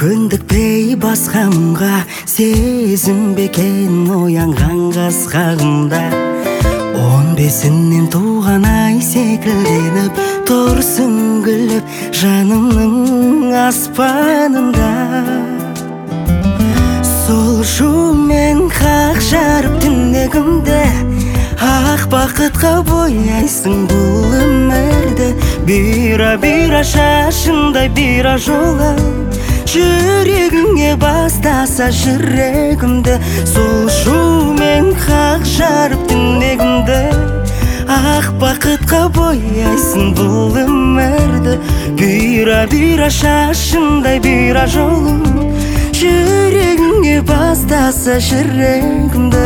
Көндікпей басқамға, сезім бекен оянған қасқағымда. 15-нен туған ай секілденіп, тұрсың күліп жанымның аспанында. Сол шумен қақ жарып түнегімді, ақ бақытқа бояйсың бұл өмірді. Бира-бира шашындай бира жолы, жүрегіңе бастаса жүрегімді. Сол шумен қақ жарып түнегімді, ақ бақытқа бояйсың бұл өмірді. Бира-бира шашындай бира жолым, жүрегіңе бастаса жүрегімді.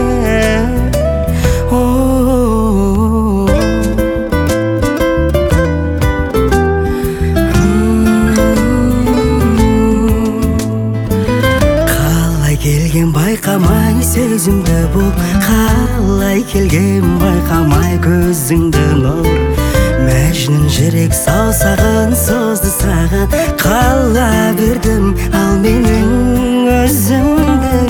Келген байқамай сөзімді бұл, қалай келген байқамай көзіңді нұр. Мәжнүн жүрек саусағын созды саған, қала бердім ал менің өзімді.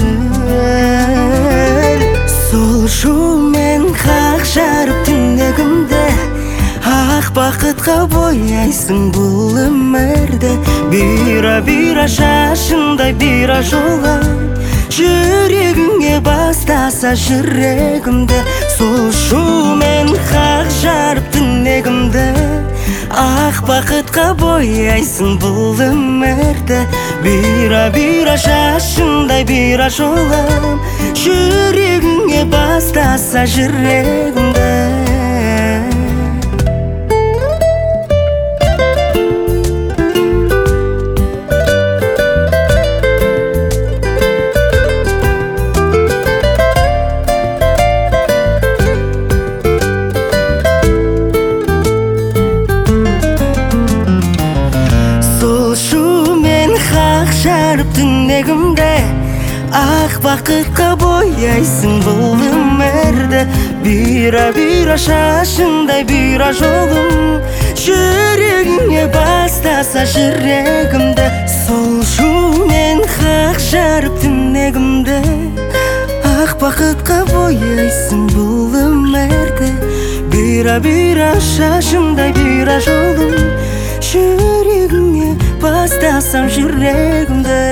Сол шумен қақ жарып түнегімді, ақ бақытқа бояйсың бұл өмірді. Бира-бира шашындай бира жолы, жүрегіңе бастаса жүрегімді. Сол шумен қақ жарып түнегімді, ақ бақытқа бояйсың бұл өмірді. Бира-бира шашындай бира жолым, жүрегіңе бастаса жүрегімді. Жарып түнегімді, ақ бақытқа бояйсың бұл өмірді. Бира-бира шашындай бира жолым, жүрегіңе бастаса жүрегімді. Сол шумен қақ жарып түнегімді, ақ бақытқа бояйсың бұл өмірді. Бира-бира шашындай бира жолым, жүрегіңе бастасам жүрегімді.